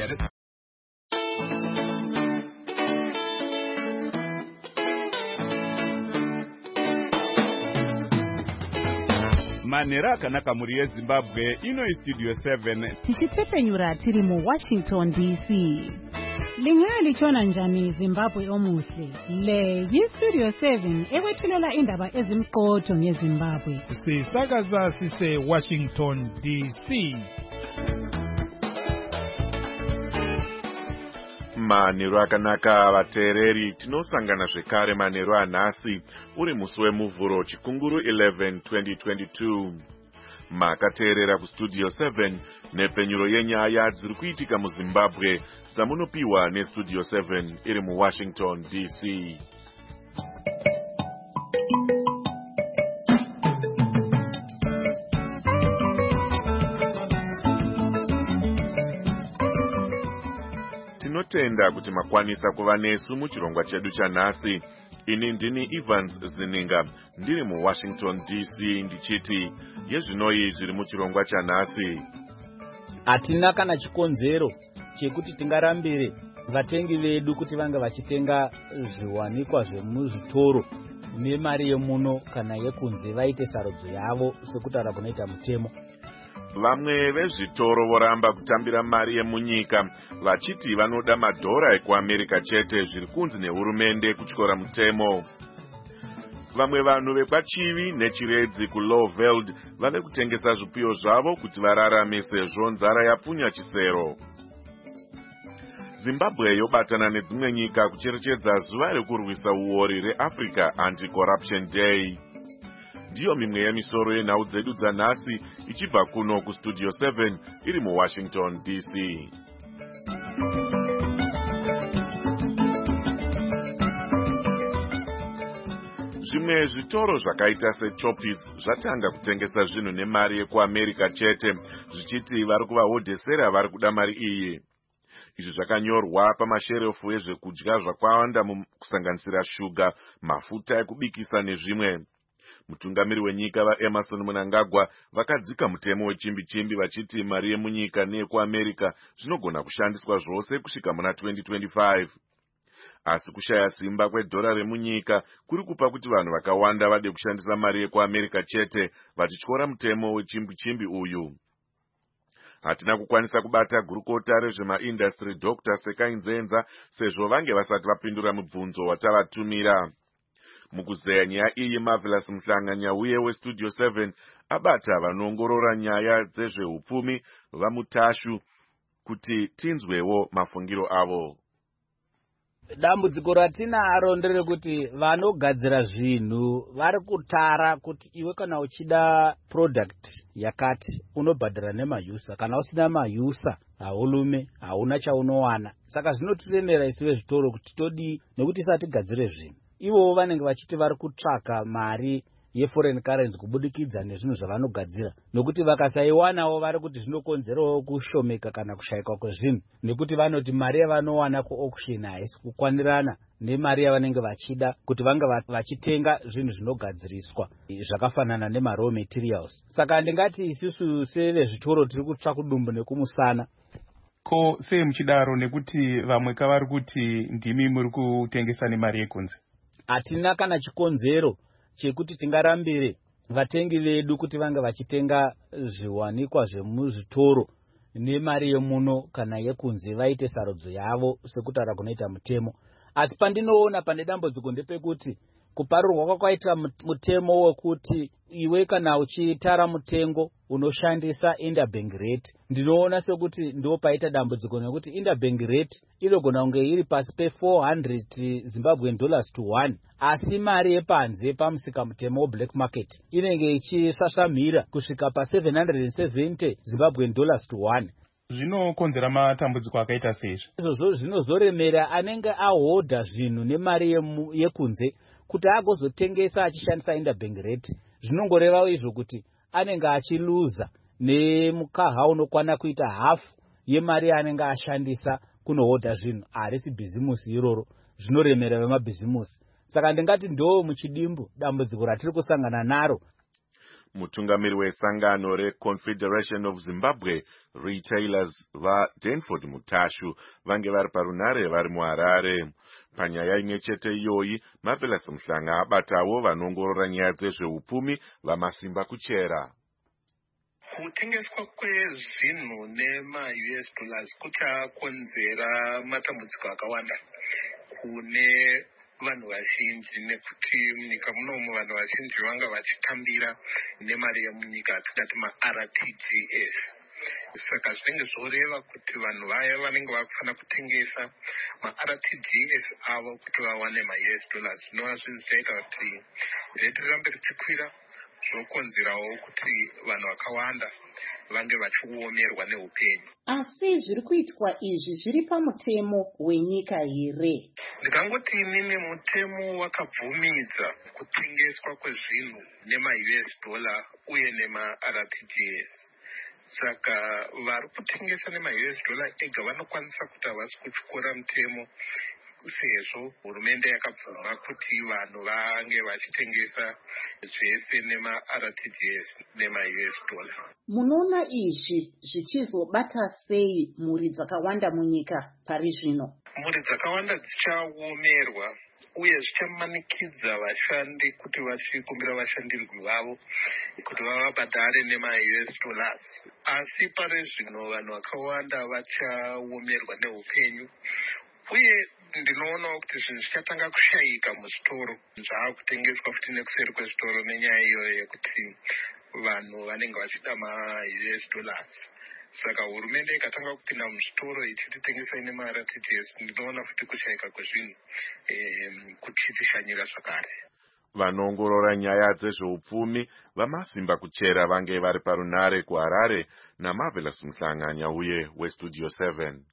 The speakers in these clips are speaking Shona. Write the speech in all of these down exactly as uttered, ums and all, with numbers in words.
Get it? Manera akanaka muri yeZimbabwe ino istudio seven tichitepfenyura tiri mu Washington D C. Lingaya lichona njani Zimbabwe omuhle. Le yistudio seven ekwethulela indaba ezimqotho ngeZimbabwe. Sisakaza sise Washington D C. Manero akanaka vateereri, tinosangana zvekare manero anhasi uri musi wemuvhuro chikunguru eleven twenty twenty-two. Makateerera kustudio seven nepfenyuro yenyaya dziri kuitika muZimbabwe dzamunopiwa nestudio seven iri muWashington D C. Tinotenda kuti makwanisa kuva nesu muchirongwa chedu chanhasi. Ini ndini Evans Zininga ndiri muWashington D C ndichiti yezvinoi zviri muchirongwa chanhasi. Hatina kana chikonzero chekuti tingarambire vatengi vedu kuti vange vachitenga zviwanikwa zvemuzvitoro nemari yemuno kana yekunze vaite sarudzo yavo sekutaura kunoita mutemo. Vamwe vezvitoro voramba kutambira mari yemunyika vachiti vanoda madhora ekuAmerika chete zviri kunzi nehurumende kutyora mutemo. Vamwe vanhu vekwachivi nechiredzi kuLowveld vave kutengesa zvipfuyo zvavo kuti vararame sezvo nzara yapfunya chisero. Zimbabwe yobatana nedzimwe nyika kucherechedza zuva rekurwisa uori reAfrica Anti-Corruption Day. Ndiyo mimwe yemisoro yenhau dzedu dzanhasi ichibva kuno kustudio seven iri muWashington D C. Zvimwe zvitoro zvakaita seChoppies zvatanga kutengesa zvinhu nemari yekuAmerika chete zvichiti vari kuvahodhesera vari kuda mari iyi. Izvi zvakanyorwa pamasherefu ezvekudya zvakawanda kusanganisira shuga, mafuta ekubikisa nezvimwe. Mutungamiri wenyika vaEmerson Mnangagwa vakadzika mutemo wechimbi-chimbi vachiti mari yemunyika neyekuAmerika zvinogona kushandiswa zvose kusvika muna twenty twenty-five. Asi kushaya simba kwedhora remunyika kuri kupa kuti vanhu vakawanda vade kushandisa mari yekuAmerika chete vachityora mutemo wechimbi-chimbi uyu. Hatina kukwanisa kubata gurukota rezvemaindastry Doctor Sekai Nzenza sezvo vange vasati vapindura mubvunzo watavatumira. Mukuzeya nyaya iyi Marvelous Mhlanga uye westudio seven abata vanoongorora nyaya dzezveupfumi vamutashu kuti tinzwewo mafungiro avo. Dambudziko ratinaro nderekuti vanogadzira zvinhu vari kutara kuti iwe kana uchida product yakati unobhadhara nemayusa, kana usina mayusa haulume hauna chaunowana. Saka zvinotiremera isi vezvitoro kuti todi nekuti isati gadzire zvinhu. Ivo vanenge vachiti vari kutsvaka mari yeforeign currency kubudikidza nezvinhu zvavanogadzira, nokuti vakasaiwanawo vari kuti zvinokonzerawo kushomeka kana kushayikwa kwezvinhu, nekuti vanoti mari yavanowana kuauction haisi kukwanirana nemari yavanenge vachida kuti vange vachitenga zvinhu zvinogadziriswa zvakafanana nemaraw materials. Saka ndingati isusu sevezvitoro tiri kutsva kudumbu nekumusana. Ko sei muchidaro nekuti vamwe kavari kuti ndimi muri kutengesa nemari yekunze? Hatina kana chikonzero chekuti tingarambire vatengi vedu kuti vange vachitenga zviwanikwa zvemuzvitoro nemari yemuno kana yekunze vaite sarudzo yavo sekutaura kunoita mutemo. Asi pandinoona pane dambudziko ndepekuti kuparurwa kwakaita mutemo wekuti iwe kana uchitara mutengo unoshandisa interbank rate, ndinoona sekuti ndo paita dambudziko nekuti interbank rate inogona kunge iri pasi pe four hundred Zimbabwean dollars to one, asi mari yepanze pamusika mutemo wa black market inenge ichisashamira kusvika pa seven hundred seventy Zimbabwean dollars to one. Zvinokonzera matambudziko akaita seizvo. Izvozvo zvinozoremera anenge ahodha zvinhu nemari yekunze kuti agozotengesa achishandisa interbank rate. Zvinongoreva izvo kuti anenge achiluza nemukaha unokwana kuita hafu yemari anenge ashandisa kunohodha zvinhu. Harisi bhizimusi iroro, zvinoremera vemabhizimusi. Saka ndingati ndo muchidimbu dambudziko ratiri kusangana naro. mutungamiri wesangano reConfederation of Zimbabwe Retailers vaDanford Mutashu vange vari parunare vari muHarare. Panyaya imwe chete iyoyi, Marvelous Mhlanga abatawo vanongorora nyaya dzezveupfumi vamasimba kuchera. Kutengeswa kwezvinhu nema-U S dollars kuchakonzera matambudziko akawanda kune vanhu vazhinji, nekuti munyika munomu vanhu vazhinji vanga vachitambira nemari yemunyika atingati ma-R T G S. Saka zvinenge zvoreva kuti vanhu vaya vanenge vakufanira kutengesa ma-R T G S avo kuti vawane ma-U S dollars. Zvinova zvinhu zvaita kuti reti rirambe richikwira, zvokonzerawo kuti vanhu vakawanda vange vachiomerwa neupenyu. Asi zviri kuitwa izvi zviri pamutemo wenyika here? Ndikangoti inini mutemo wakabvumidza kutengeswa kwezvinhu nema-U S dollar uye nema-R T G S. Saka vari kutengesa nema-U S dollar ega vanokwanisa kuti havasi kutyora mutemo, sezvo hurumende yakabvuma kuti vanhu vange vachitengesa zvese nema-R T G S nema-U S dollar. Munoona izvi zvichizobata sei mhuri dzakawanda munyika pari zvino? Mhuri dzakawanda dzichaomerwa uye zvichamanikidza vashandi kuti vachikumbira vashandirwi vavo kuti vavabhadhare nema-U S dollars. Asi pari zvino vanhu vakawanda vachaomerwa neupenyu, uye ndinoonawo kuti zvinhu zvichatanga kushayika muzvitoro zvaakutengeswa futi nekuseri kwezvitoro nenyaya iyoyo yekuti vanhu vanenge vachida ma-U S dollars. Saka hurumende ikatanga kupinda muzvitoro ichititengesai nema-R T G S, ndinoona futi kushayika kwezvinhu e, kuchitishanyira zvakare. Vanongorora nyaya dzezveupfumi vamasimba kuchera vange vari parunare kuHarare naMarvelous Mhlanga nyauye weStudio seven.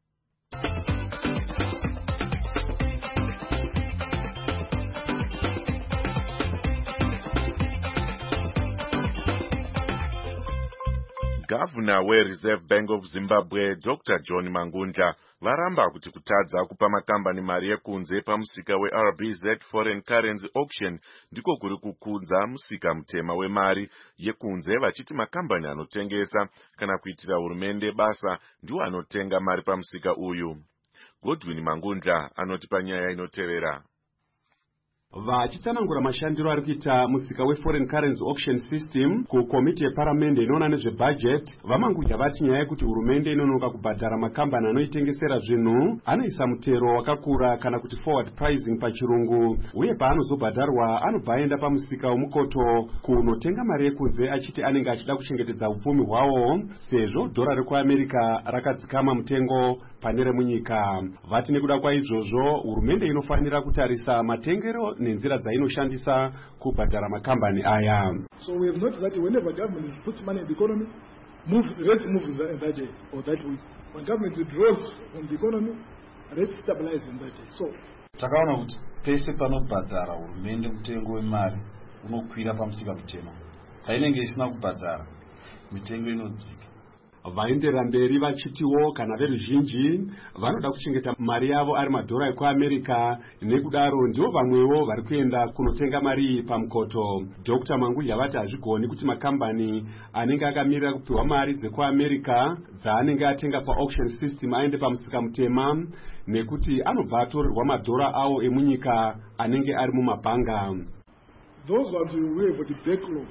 Governor weReserve Bank of Zimbabwe Doctor John Mangundla varamba kuti kutadza kupa makambani mari yekunze pamusika weR B Z Foreign Currency Auction ndiko kuri kukudza musika mutema wemari yekunze, vachiti makambani anotengesa kana kuitira hurumende basa ndiwo anotenga mari pamusika uyu. Godwin Mangundla anoti panyaya inotevera. Vachitsanangura mashandiro ari kuita musika weForeign Currency Auction System kukomiti yeparamende inoona nezvebudget, vaMangundla vati nyaya yekuti hurumende inonoka kubhadhara makambani anoitengesera zvinhu anoisa mutero wakakura kana kuti forward pricing pachirungu, uye paanozobhadharwa anobva aenda pamusika wemukoto kunotenga mari yekunze achiti anenge achida kuchengetedza upfumi hwawo sezvo dhora rekuAmerica rakadzikama mutengo pane remunyika. Vati nekuda kwaizvozvo hurumende inofanira kutarisa matengero nenzira dzainoshandisa kubhadhara makambani aya. So we have noticed that whenever government puts money in the economy, move, rates move in that day or that week. When government withdraws from the economy, rates stabilize in that day. So takaona kuti pese panobhadhara hurumende mutengo wemari unokwira pamusika mutema. Painenge isina kubhadhara mitengo inodzika. Vaenderera mberi vachitiwo kana veruzhinji vanoda kuchengeta mari yavo ari madhora ekuAmerica, nekudaro ndivo vamwewo vari kuenda kunotenga mari pamukoto. Doctor Mangundla vati hazvigoni kuti makambani anenge akamirira kupiwa mari dzekuAmerica dzaanenge atenga paauction system aende pamusika mutema, nekuti anobva atorerwa madhora awo emunyika anenge ari mumabhanga. Those ones who have the backlog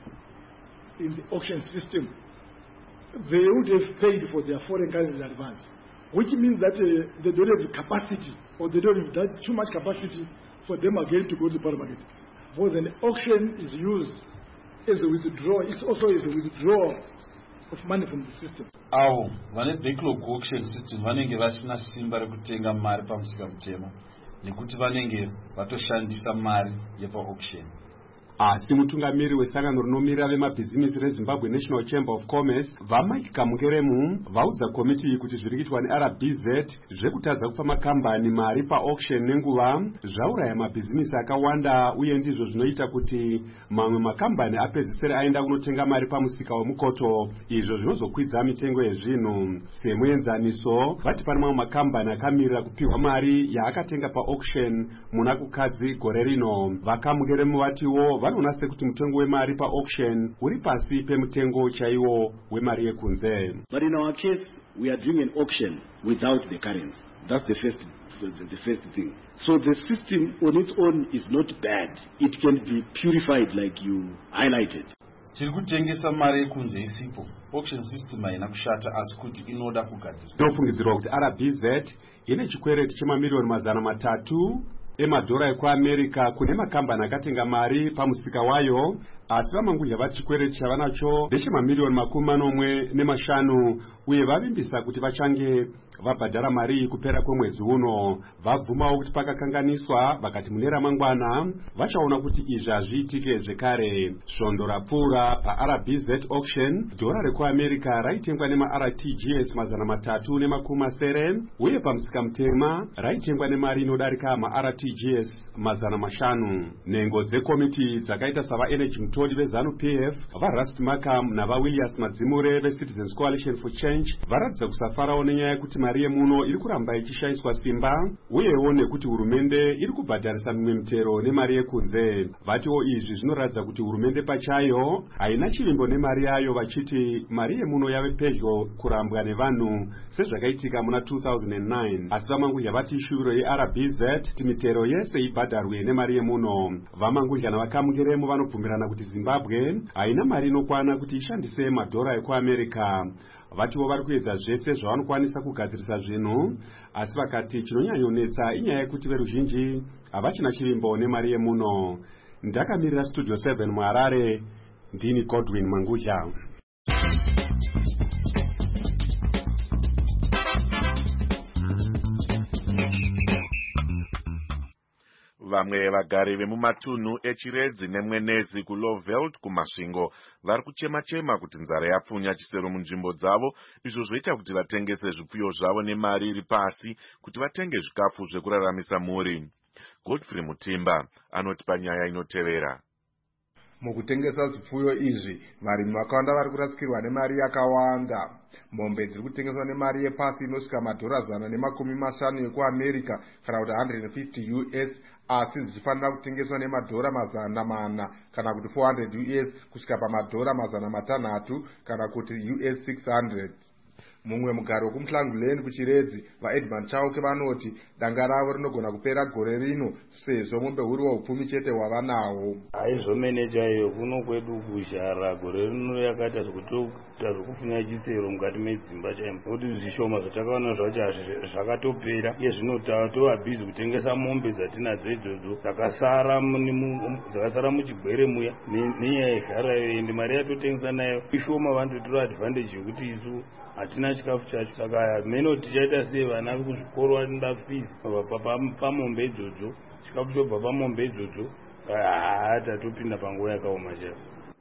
in the auction system, they would have paid for their foreign currency in advance, which means that uh, they don't have the capacity, or they don't have that too much capacity for them again to go to the power market. Because an auction is used as a withdrawal, it's also as a withdrawal of money from the system. Avo vane backlog auction system vanenge vasina simba rekutenga mari pamusika mutema nekuti vanenge vatoshandisa mari yepa auction. Asi mutungamiri wesangano rinomira vemabhizimisi reZimbabwe National Chamber of Commerce vaMike Kamukeremu vaudza komiti kuti zviri kuitwa neR B Z zvekutadza kupa makambani mari paauction nenguva zvauraya mabhizimisi akawanda, uye ndizvo zvinoita kuti mamwe makambani apedzisere aenda kunotenga mari pamusika wemukoto, izvo zvinozokwidza mitengo yezvinhu. Semuenzaniso vati pane mamwe makambani akamirira kupiwa mari yaakatenga paauction muna kukadzi gore rino. VaKamukeremu vatiwo vanoona sekuti mutengo wemari paauction uri pasi pemutengo chaiwo wemari yekunze. But in our case, we are doing an auction without the currency. That's the first the, the first thing. So the system on its own is not bad. It can be purified like you highlighted. Tiri kutengesa mari yekunze isipo. Auction system haina kushata asi kuti inoda kugadzirwa. Tofungidzirwa kuti R B Z ine chikwereti chemamiliyoni mazana matatu emadhora ekuamerica kune makambani akatenga mari pamusika wayo, asi vamangudya vati chikwereti chavanacho ndechemamiliyoni makumi manomwe nemashanu, uye vavimbisa kuti vachange vabhadhara mari kupera kwemwedzi uno. Vabvumawo kuti pakakanganiswa vakati mune ramangwana vachaona kuti izvi hazviitike zvekare. Svondo rapfuura paR B Z auction, dhora rekuamerica raitengwa nemaR T G S mazana matatu nemakumi masere, uye pamusika mutema raitengwa nemari inodarika maR T G S mazana mashanu. Nhengo dzekomiti dzakaita savaenergy mutodi veZANU P F, vaRust Markham navaWilliams Madzimure veCitizens Coalition for Change varatidza kusafarawo nenyaya yekuti mari yemuno iri kuramba ichishayiswa simba, uyewo nekuti hurumende iri kubhadharisa mimwe mitero nemari yekunze. Vatiwo izvi zvinoratidza kuti hurumende pachayo haina chivimbo nemari yayo, vachiti mari yemuno yave pedyo kurambwa nevanhu sezvakaitika muna two thousand nine. Asi vamangudya vati ishuviro yeR B Z kuti mitero yese ibhadharwe nemari yemuno. Vamangudya navakamukiremo vanobvumirana kuti Zimbabwe haina mari inokwana kuti ishandise madhora ekuamerica. Vatiwo vari kuedza zvese zvavanokwanisa kugadzirisa zvinhu, asi vakati chinonyanyonetsa inyaya yekuti veruzhinji havachina chivimbo nemari yemuno. Ndakamirira Studio seven muHarare, ndini Godwin Mangudya. Vamwe vagari vemumatunhu echiredzi nemwenezi kuLowveld kumasvingo vari kuchema-chema kuti nzara yapfunya chisero munzvimbo dzavo, izvo zvoita kuti vatengese zvipfuyo zvavo nemari iri pasi kuti vatenge zvikafu zvekuraramisa mhuri. Godfrey Mutimba anoti panyaya inotevera. Mukutengesa zvipfuyo izvi, varimi vakawanda vari kurasikirwa nemari yakawanda. Mombe dziri kutengeswa nemari yepasi inosvika madhora zana nemakumi mashanu ekuAmerica kana kuti one hundred fifty U S, asi zichifanira kutengeswa nemadhora mazana mana kana kuti four hundred U S kusvika pamadhora mazana matanhatu kana kuti U S six hundred. Mumwe mugari wekumuhlanguleni kuchiredzi, vaEdmund Chauke vanoti danga ravo rinogona kupera gore rino sezvo mombe huri waupfumi chete wavanawo. Aizomeneja iyo kuno kwedu kushara gore rino yakaita zvekutoita zvekufunya chisero mukati medzimba chaimo, kuti zvishoma zvatakaona zvacho zvakatopera. Iye zvino tova bhizi kutengesa mombe dzatinadzo idzodzo dzakasara dzakasara muchigwere muya nenyaya yegarayo, ende mari yatotengesa nayo ishoma. Vanototora advantage yekuti isu hatina chikafu chacho, saka meno tichaita sei vana kuzvikoro vanoda fees pamombe idzodzo, chikafu chobva pamombe idzodzo, hatatopinda panguva yakaoma chayo.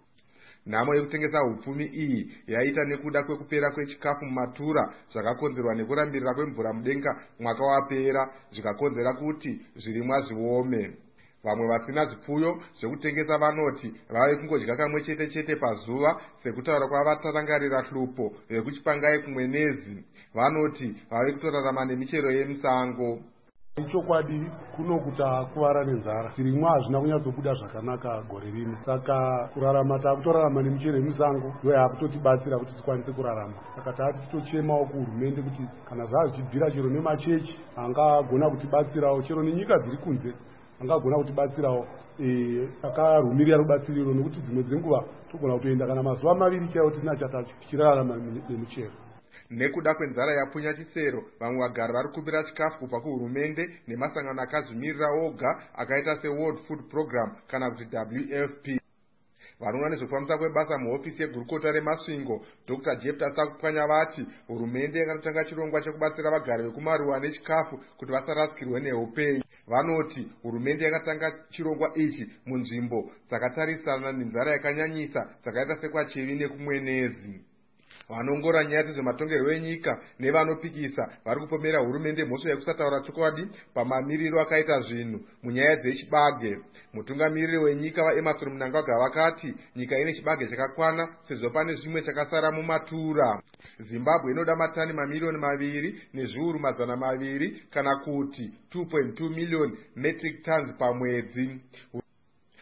Nhamo yekutengesa upfumi iyi yaita nekuda kwekupera kwechikafu mumatura zvakakonzerwa nekurambirira kwemvura mudenga mwaka wapera, zvikakonzera kuti zvirimwa zviome. Vamwe vasina zvipfuyo zvekutengesa vanoti vave kungodya kamwe chete chete pazuva, sekutaura kwavatarangarira hlupo yekuchipangai kumwenezi. Vanoti vave kutorarama nemichero yemusango. Ichokwadi kunokuta kuvara nenzara, zvirimwa hazvina kunyatsobuda zvakanaka gore rino, saka kurarama takutorarama nemichero yemusango ndiyo yakutotibatsira kuti tikwanise kurarama. Saka taati titochemawo kuhurumende kuti kana zvazvichibvira chero nemachechi angagona kutibatsirawo, chero nenyika dziri kunze angagona kutibatsirawo akarumirira rubatsiriro, nokuti dzimwe dzenguva togona kutoenda kana mazuva maviri chaiwo tisina chata tichirarama nemichero. Nekuda kwenzara yapfunya chisero, vamwe vagari vari kupira chikafu kubva kuhurumende nemasangano akazvimirira oga akaita seWorld Food Program kana kuti W F P. Vanoona nezvekufambisa kwebasa muhofisi yegurukota remasvingo, Doctor Jepta Sakupwanya vati hurumende yakatanga chirongwa chekubatsira vagari vekumaruwa nechikafu kuti vasarasikirwe neupei. Vanoti hurumende yakatanga chirongwa ichi munzvimbo dzakatarisana nenzara yakanyanyisa dzakaita sekwaChevi nekumwenezi. Vanongora nyaya dzezvematongerwo enyika nevanopikisa vari kupomera hurumende mhosva yekusataura chokwadi pamamiriro akaita zvinhu munyaya dzechibage. Mutungamiriri wenyika vaEmmerson Mnangagwa vakati nyika ine chibage chakakwana sezvo pane zvimwe chakasara mumatura. Zimbabwe inoda matani mamiliyoni maviri nezviuru mazana maviri kana kuti two point two million metric tons pamwedzi.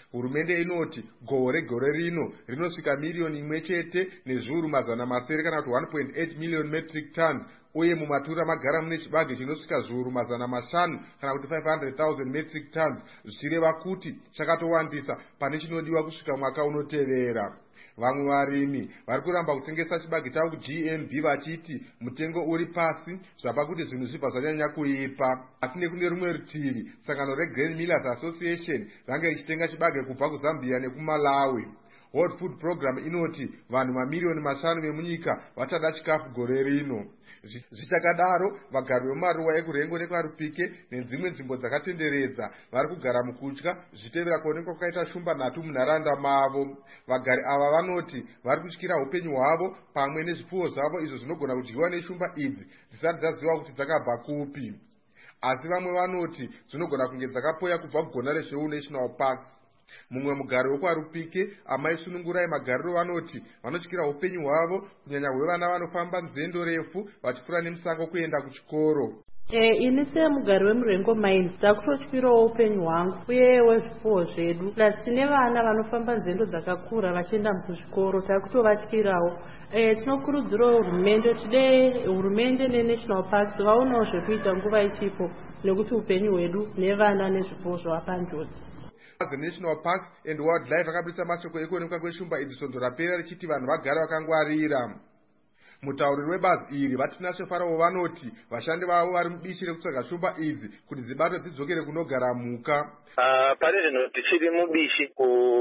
hurumende inoti gohwo regore rino rinosvika miriyoni imwe chete nezviuru mazana masere kana kuti one point eight million metric tons, uye mumatura magara mune chibage chinosvika zviuru mazana mashanu kana kuti five hundred thousand metric tons, zvichireva kuti chakatowandisa pane chinodiwa kusvika mwaka unotevera. Vamwe varimi vari kuramba kutengesa chibage chavo ku-G M V vachiti mutengo uri pasi, zvapa kuti zvinhu zvibva zvanyanya kuipa. Asi nekune rumwe rutivi, sangano reGrain Millers Association range richitenga chibage kubva kuZambia nekuMalawi. World Food Program inoti vanhu mamiliyoni mashanu vemunyika vachada chikafu gore rino. Zvichakadaro, vagari vemaruwa ekuRengo nekwaRupike nedzimwe nzvimbo dzakatenderedza vari kugara mukutya zvichitevera kuonekwa kwakaita shumba nhatu munharaunda mavo. Vagari ava vanoti vari kutyira upenyu hwavo pamwe nezvipfuwo zvavo izvo zvinogona kudyiwa neshumba idzi dzisati dzaziva kuti dzakabva kupi. Asi vamwe vanoti dzinogona kunge dzakapoya kubva kugona rezveu National Parks. Mumwe mugari wekwaRupike, Amai Sunungurai Magariro, vanoti vanotyira upenyu hwavo kunyanya hwevana vanofamba nzendo refu vachipfuura nemusango kuenda kuchikoro. E, ini semugari wemuRengo Mines takutotyirawo upenyu hwangu uye wezvipfuwo zvedu. Plus tine vana vanofamba nzendo dzakakura vachienda kuzvikoro, takutovatyirawo. E, tinokurudzirawo hurumende tide hurumende neNational Parks vaonawo zvekuita nguva ichipo nekuti upenyu hwedu nevana nezvipfuwo zvavapanjodzi. The National Parks and Wildlife vakabudisa mashoko ekuonekwa kweshumba idzi svondo rapera richiti vanhu vagare vakangwarira. Mutauriri webazi iri Vatinashe Farao vanoti vashandi vavo vari mubishi rekutsvaga shumba idzi kuti dzibatwe dzidzokere kunogara mhuka. Uh, pane zvinhu tichiri mubishi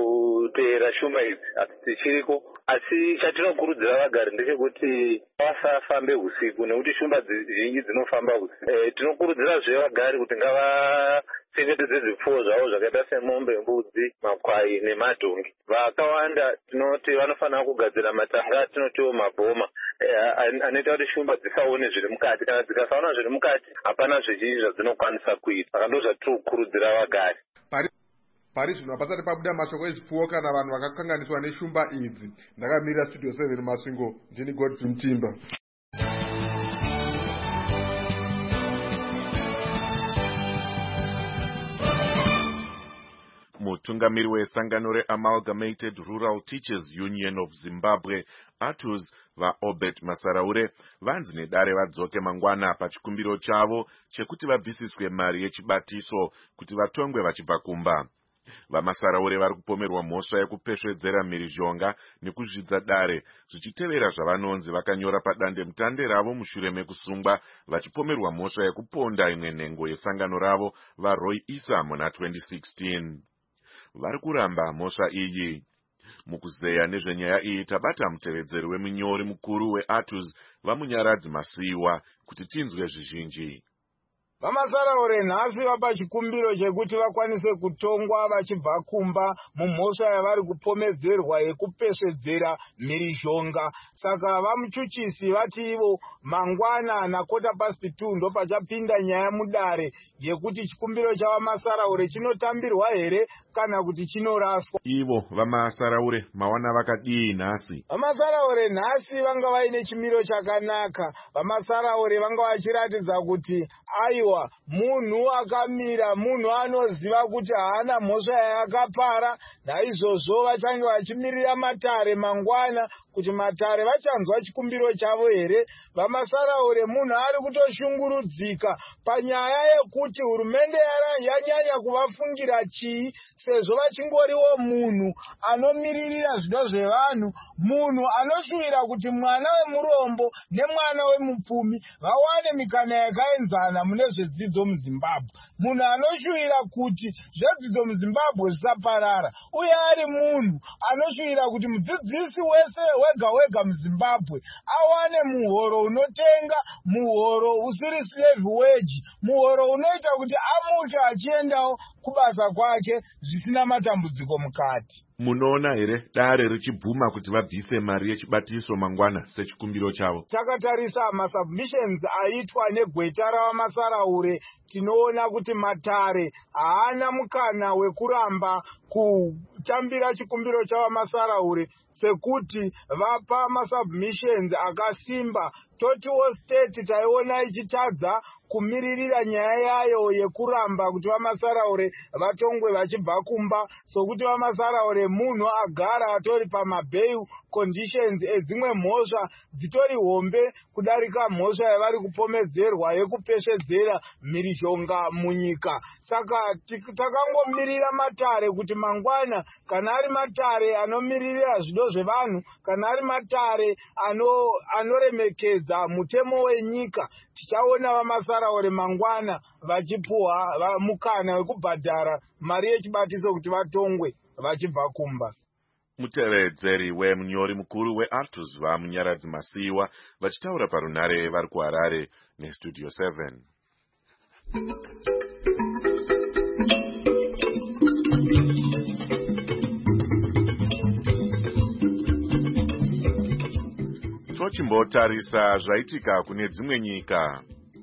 kuteera shumba idzi asi tichiriko, asi chatinokurudzira vagari ndechekuti vasafambe usiku nekuti shumba zhinji dzinofamba usiku. E, tinokurudzira zve vagari kuti ngava chengetedze zvipfuwo zvavo zvakaita semombe, mbudzi, makwai nemadhongi. Vakawanda tinoti vanofanira kugadzira matanga atinotiwo mabhoma anoita kuti shumba dzisaone zviri mukati. Kana dzikasaona zviri mukati hapana zvizhinji zvadzinokwanisa kuita. Saka ndo zvatirikukurudzira vagari. Pari zvino pasati pabuda mashoko ezvipfuwo kana vanhu vakakanganiswa neshumba idzi. Ndakamirira Studio seven Masvingo, ndini Godfrey Mutimba. Mutungamiri wesangano reAmalgamated Rural Teachers Union of Zimbabwe, A T U Z, vaObert Masaraure vanzi nedare vadzoke mangwana pachikumbiro chavo chekuti vabvisiswe mari yechibatiso kuti vatongwe vachibva kumba. VaMasaraure vari kupomerwa mhosva yekupesvedzera mhirizhonga nekuzvidza dare zvichitevera zvavanonzi vakanyora padande mutande ravo mushure mekusungwa vachipomerwa mhosva yekuponda imwe nhengo yesangano ravo vaRoy Issa muna twenty sixteen. Vari kuramba mhosva iyi. Mukuzeya nezvenyaya iyi tabata mutevedzeri wemunyori mukuru weA T U Z vamunyaradzi Masiyiwa kuti tinzwe zvizhinji. VaMasaraure nhasi vapa chikumbiro chekuti vakwanise kutongwa vachibva kumba mumhosva yavari kupomedzerwa yekupesvedzera mhirizhonga. Saka vamuchuchisi vati ivo mangwana na kota past two ndo pachapinda nyaya mudare yekuti chikumbiro chavaMasaraure chinotambirwa here kana kuti chinoraswa. Ivo vaMasaraure mawana vakadii nhasi? VaMasaraure nhasi vanga vaine chimiro chakanaka. VaMasaraure vanga vachiratidza kuti aiwa munhu akamira, munhu anoziva kuti haana mhosva yakapara. Naizvozvo vachange vachimirira matare mangwana kuti matare vachanzwa chikumbiro chavo here. VaMasaraure munhu ari kutoshungurudzika panyaya yekuti hurumende yanyanya kuvafungira chii, sezvo vachingoriwo munhu anomiririra zvido zvevanhu, munhu anoshuvira kuti mwana wemurombo nemwana wemupfumi vawane mikana yakaenzana mune zvedzidzo muZimbabwe. Munhu anoshuvira kuti zvedzidzo muZimbabwe zvisaparara, uye ari munhu anoshuvira kuti mudzidzisi wese wega wega muZimbabwe awane muhoro unotenga, muhoro usiri slave wage, muhoro unoita kuti amuke achiendawo kubasa kwake zvisina matambudziko mukati. Munoona here dare richibvuma kuti vabvise mari yechibatiso mangwana sechikumbiro chavo? Takatarisa masubmissions aitwa negweta ravaMasaraure, tinoona kuti matare haana mukana wekuramba kutambira chikumbiro chavaMasaraure, sekuti vapa masubmissions akasimba. Totiwo state taiona ichitadza kumiririra nyaya yayo yekuramba kuti vamasaraure vatongwe vachibva kumba, sokuti vamasaraure munhu agara atori pamabail conditions edzimwe mhosva dzitori hombe kudarika mhosva yavari kupomedzerwa yekupeshedzera mhirizhonga munyika. Saka takangomirira matare kuti mangwana kana ari matare anomiririra zvido zvevanhu, kana ari matare anoremekedza ano mutemo wenyika, tichaona vamasaraure mangwana vachipuwa mukana wekubhadhara mari yechibatiso kuti vatongwe vachibva kumba. Mutevedzeri wemunyori mukuru weArtus vamunyaradzi Masiyiwa vachitaura parunhare vari kuHarare neStudio seven. Tochimbotarisa zvaitika kune dzimwe nyika.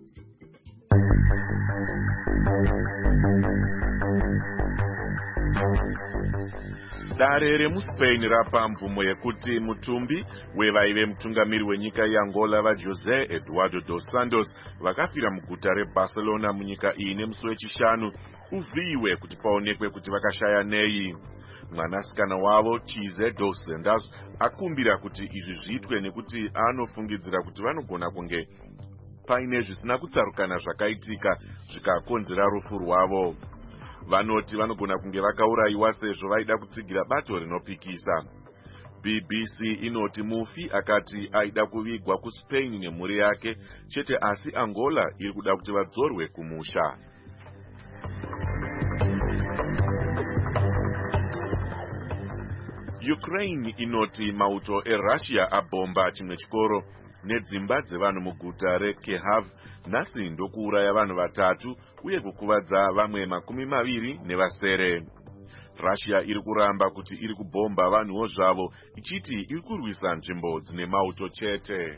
Dare remuSpain rapa mvumo yekuti mutumbi wevaive mutungamiri wenyika yeAngola vaJosé Eduardo dos Santos vakafira muguta reBarcelona munyika iyi nemusi wechishanu uvhiyiwe kuti paonekwe kuti vakashaya nei. Mwanasikana wavo Chize dos Santos akumbira kuti izvi zviitwe nekuti anofungidzira kuti vanogona kunge paine zvisina kutsarukana zvakaitika zvikakonzera rufu rwavo. Vanoti vanogona kunge vakaurayiwa sezvo vaida kutsigira bato rinopikisa. B B C inoti mufi akati aida kuvigwa kuSpain nemhuri yake chete, asi Angola iri kuda kuti vadzorwe kumusha. Ukraine inoti mauto eRussia abomba chimwe chikoro nedzimba dzevanhu muguta reKharkiv nhasi ndokuuraya vanhu vatatu uye kukuvadza vamwe makumi maviri nevasere. Russia iri kuramba kuti iri kubomba vanhuwo zvavo ichiti iri kurwisa nzvimbo dzine mauto chete.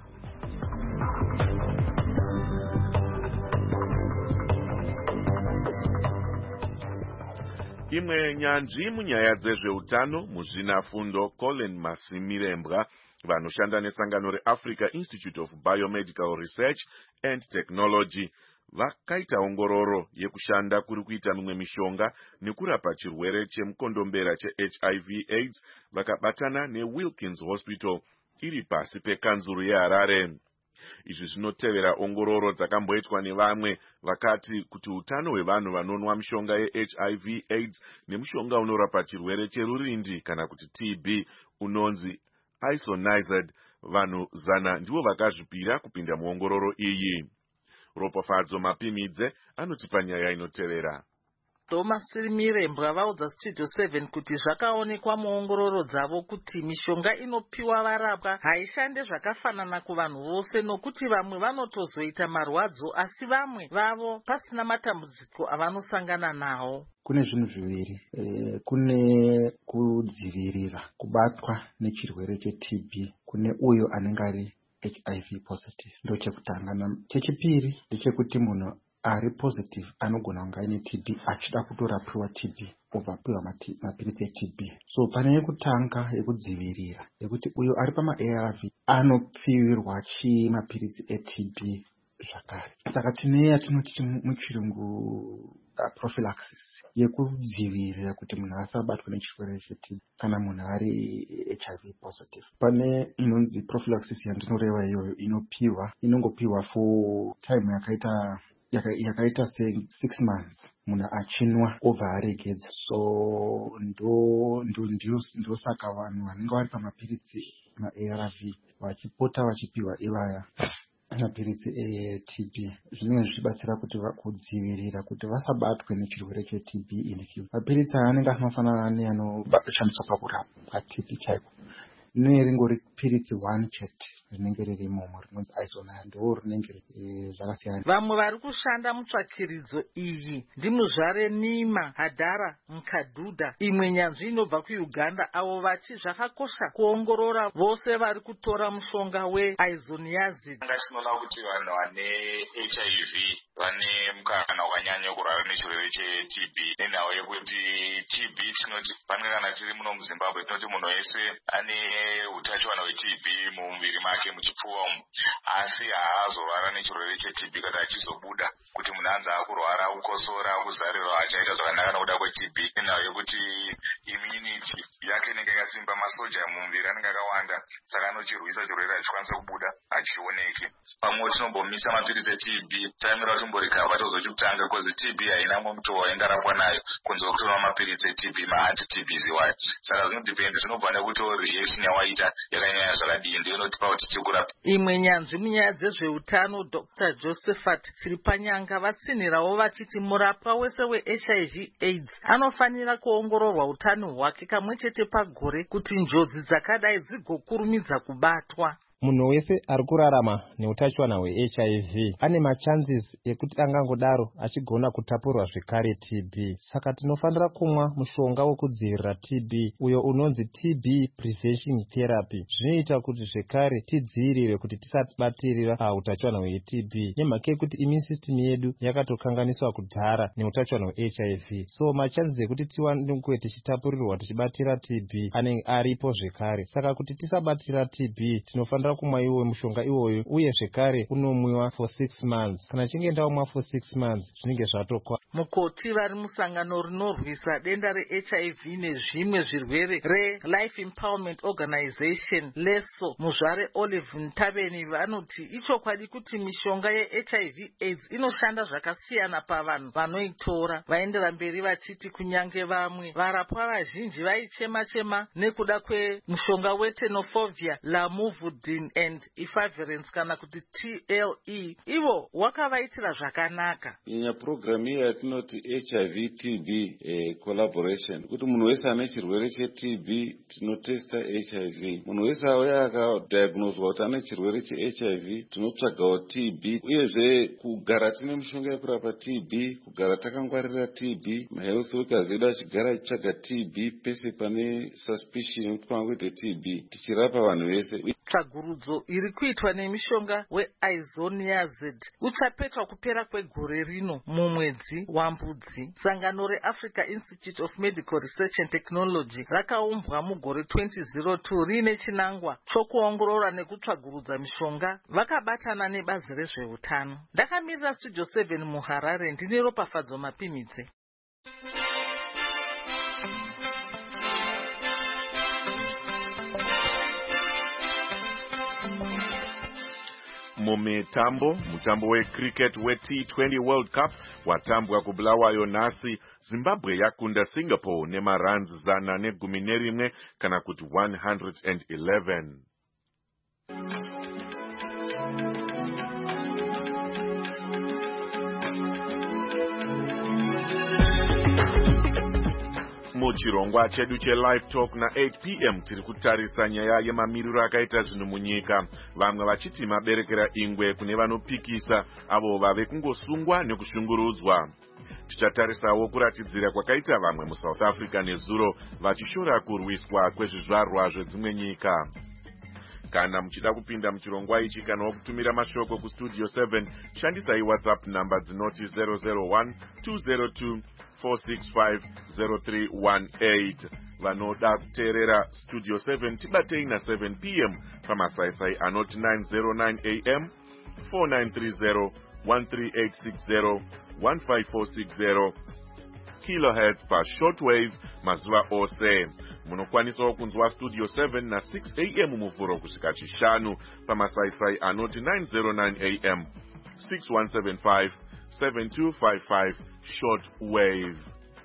Imwe nyanzvi munyaya dzezveutano muzvinafundo Colin Masimirembwa vanoshanda nesangano reAfrica Institute of Biomedical Research and Technology vakaita ongororo yekushanda kuri kuita mimwe mishonga nekurapa chirwere chemukondombera cheH I V AIDS vakabatana neWilkins Hospital iri pasi pekanzuru yeHarare. Izvi zvinotevera ongororo dzakamboitwa nevamwe vakati kuti utano hwevanhu vanonwa mishonga yeH I V AIDS nemushonga unorapa chirwere cherurindi kana kuti T B unonzi isoniazid, vanhu zana ndivo vakazvipira kupinda muongororo iyi. Ropafadzo Mapimidze anotipa nyaya inotevera. Thomas Mirembwa vaudza Studio seven kuti zvakaonekwa muongororo dzavo kuti mishonga inopiwa varapwa haishande zvakafanana kuvanhu vose, nokuti vamwe vanotozoita marwadzo asi vamwe vavo pasina matambudziko avanosangana nawo. Kune zvinhu zviviri, e, kune kudzivirira kubatwa nechirwere cheT B kune uyo anenge ari H I V positive, ndo chekutanga. Chechipiri ndechekuti munhu ari positive anogona kunge aine T B achida kutorapiwa T B obvapiwa mapiritsi eT B. So pane yekutanga yekudzivirira yekuti uyo ari pama A R V anopiwirwa chi mapiritsi eT B zvakare. Saka tine yatinoti muchirungu prophylaxis yekudzivirira kuti munhu asabatwe nechirwere cheT kana munhu ari H I V positive. Pane inonzi prophylaxis yandinoreva iyoyo inopiwa inongopiwa for time yakaita yakaita se six months munhu achinwa obva aregedza. So ndo ndo ndo saka vanhu vanenge vari pamapiritsi ma-A R V vachipota vachipiwa ivaya mapiritsi eT B zvinenge zvichibatsira kuti kudzivirira kuti vasabatwe nechirwere cheT B ini. Mapiritsi anenge anofanana neanoshandiswa pakurapa paT B chaiko. Rinenge ringori piritsi one chete rinenge ririmomo rinonzi isonaya ndo rinenge zvakasiyana. Vamwe vari kushanda mutsvakiridzo iyi ndimuzvare Nima Hadara Mkadudha, imwe nyanzvi inobva kuUganda, avo vati zvakakosha kuongorora vose vari kutora mushonga weisoniazid. Tinoona kuti vanhu vane H I V vane mukana wakanyanya kurwara nechirwere che-T B. Nenhau yekuti T B tinoti panenge kana tiri muno muZimbabwe tinoti munhu wese ane utachiwana hwe-T B mumuviri make muchipfuva umu, asi haazorwara nechirwere che-T B kana achizobuda kuti munhu anzi akurwara kukosora kuzarirwa achaita zvakanaka nokuda kwe-T B. Nenhau yekuti immunity yake inenge yakasimba, masoja mumuviri anenge akawanda, saka anochirwisa chirwere achikwanisa kubuda achioneke. Pamwe tinombomisa mapiritsi e-T B taimira tomborikava tozochikutanga because T B haina muto waingarapwa nayo kunze kutora mapiritsi e-T B ma-anti-T B ziwayo. Saka zvinodependa, zvinobva nekuti reaction yawaita yakanyanya zvakadii ndiyo inotipa kuti tikurapa. Imwe nyanzvi munyaya dzezveutano Doctor Josephat Chiripanyanga vatsinhirawo vachiti murapwa wese we-H I V AIDS anofanira kuongororwa utano hwake kamwe chete pagore kuti njodzi dzakadai dzigokurumidza kubatwa. Munhu wese ari kurarama neutachiwana hwe-H I V ane machances ekuti angangodaro achigona kutapurwa zvekare T B. Saka tinofanira kumwa mushonga wekudzivirira T B uyo unonzi T B prevention therapy. Zvinoita kuti zvekare tidzivirire kuti tisabatirira utachiwana hwe-T B nemhaka yekuti immune system yedu yakatokanganiswa kudhara neutachiwana hwe-H I V. So machances ekuti tiwanikwe tichitapurirwa tichibatira T B anenge aripo zvekare. Saka kuti tisabatira T B tinofanira kumwa iwe mushonga iwoyo, uye zvekare unomwiwa for six months. Kana chinge ndaumwa for six months zvinenge zvatokwa. Mukoti vari musangano rinorwisa denda re-H I V nezvimwe zvirwere re-Life Empowerment Organization leso muzvare Olive Ntabeni vanoti ichokwadi kuti mishonga ye-H I V AIDS inoshanda zvakasiyana pavanhu vanoitora. Vaendera mberi vachiti kunyange vamwe varapwa vazhinji vaichema-chema nekuda kwemushonga wetenofovir, lamivudine and efavirenz kana kuti T L E, ivo wakavaitira zvakanaka. Inya program iyi yatinoti H I V T B eh, collaboration, kuti munhu wese ane chirwere che-T B tinotesta H I V. Munhu wese auya akadiagnoswa kuti ane chirwere che-H I V tinotsvagawo T B. Uyezve kugara tine mishonga yekurapa T B, kugara takangwarira T B, mahealth workers edu achigara achitsvaga T B pese pane suspicion yekuti pangakuite T B, tichirapa vanhu vese. Tsvagurudzo iri kuitwa nemishonga weisoniazid uchapetwa kupera kwegore rino mumwedzi waMbudzi. Sangano reAfrica Institute of Medical Research and Technology rakaumbwa mugore twenty oh two riine chinangwa chokuongorora nekutsvagurudza mishonga vakabatana nebazi rezveutano. Ndakamirira Studio seven muHarare, ndine Ropafadzo Mapimidze. Mumitambo, mutambo wecricket we-T twenty World Cup watambwa kuBulawayo nhasi. Zimbabwe yakunda Singapore nemaruns zana negumi nerimwe kana kuti one hundred eleven. Muchirongwa chedu che-live talk na eight p m tiri kutarisa nyaya yemamiriro akaita zvinhu munyika, vamwe vachiti maberekera ingwe kune vanopikisa avo vave kungosungwa nekushungurudzwa. Tichatarisawo kuratidzira kwakaita vamwe muSouth Africa nezuro vachishora kurwiswa kwezvizvarwa zvedzimwe nyika. Kana muchida kupinda muchirongwa ichi kana wokutumira mashoko kustudio seven, shandisai WhatsApp namba dzinoti zero zero one two zero two four six five zero three one eight. Vanoda kuteerera Studio seven tibatei na seven p m pamasaisai anoti nine oh nine a m, four nine three zero, one three eight six zero, one five four six zero kilohertz pa shortwave mazuva ose. Munokwanisawo kunzwa Studio seven na six a m muvhuro kusvika chishanu pamasaisai anoti nine oh nine a m, six one seven five, seven two five five shortwave.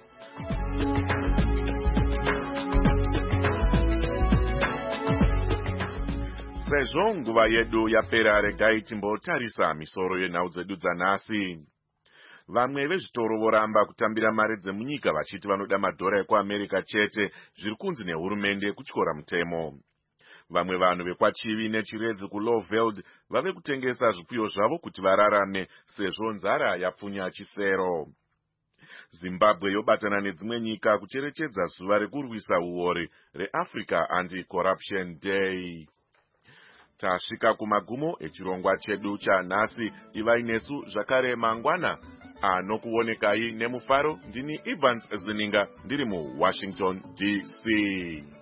Sezvo nguva yedu yapera, regai timbotarisa misoro yenhau dzedu dzanhasi. Vamwe vezvitoro voramba kutambira mari dzemunyika vachiti vanoda madhora ekuAmerica chete zviri kunzi nehurumende kutyora mutemo. vamwe vanhu vekwachivi nechiredzi kuloveld vave kutengesa zvipfuyo zvavo kuti vararame sezvo nzara yapfunya chisero. Zimbabwe yobatana nedzimwe nyika kucherechedza zuva rekurwisa uori reAfrica Anti-Corruption Day. Tasvika kumagumo echirongwa chedu chanhasi. Ivai nesu zvakare mangwana. Anokuonekai nemufaro ndini Evans Zininga ndiri muWashington D C.